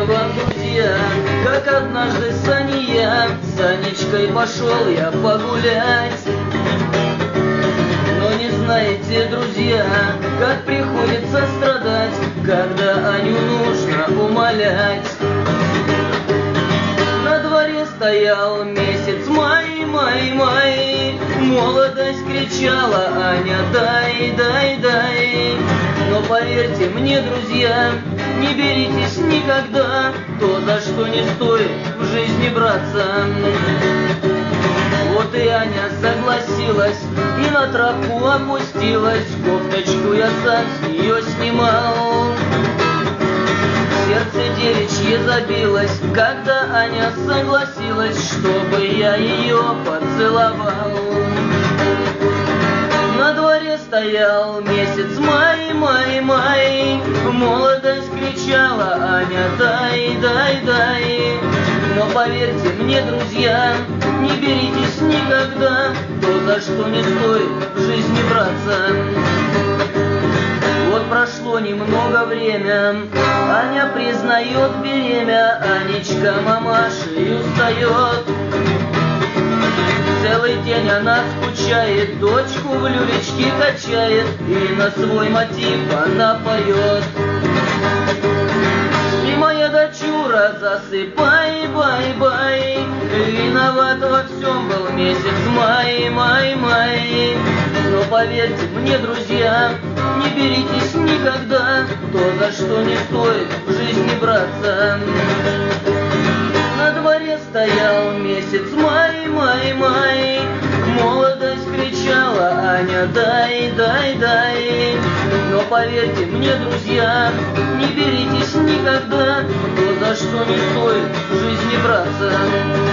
вам, друзья, как однажды Сания, с Анечкой пошел я погулять. Но не знаете, друзья, как приходится страдать, когда Аню нужно умолять. На дворе стоял месяц май, май, май, молодость кричала: Аня, дай, дай, дай. Но поверьте мне, друзья, не беритесь никогда то, за что не стоит в жизни браться. Вот и Аня согласилась и на травку опустилась, кофточку я сам с нее снимал. Сердце девичье забилось, когда Аня согласилась, чтобы я ее поцеловал. На дворе стоял месяц май, май, май, молодость кричала: Аня, дай, дай, дай. Но поверьте мне, друзья, не беритесь никогда то, за что не стоит в жизни браться. Вот прошло немного время, Аня признает беремя, Анечка мамашей устает. Целый день она скучает, дочку в люлечке качает, и на свой мотив она поет. Спи, моя дочура, засыпай, бай, бай, виноват во всем был месяц май, май, май. Но поверьте мне, друзья, не беритесь никогда то, за что не стоит в жизни браться. На дворе стоял месяц май, май, май, молодость кричала: Аня, дай, дай, дай. Но поверьте мне, друзья, не беритесь никогда то, за что не стоит в жизни браться.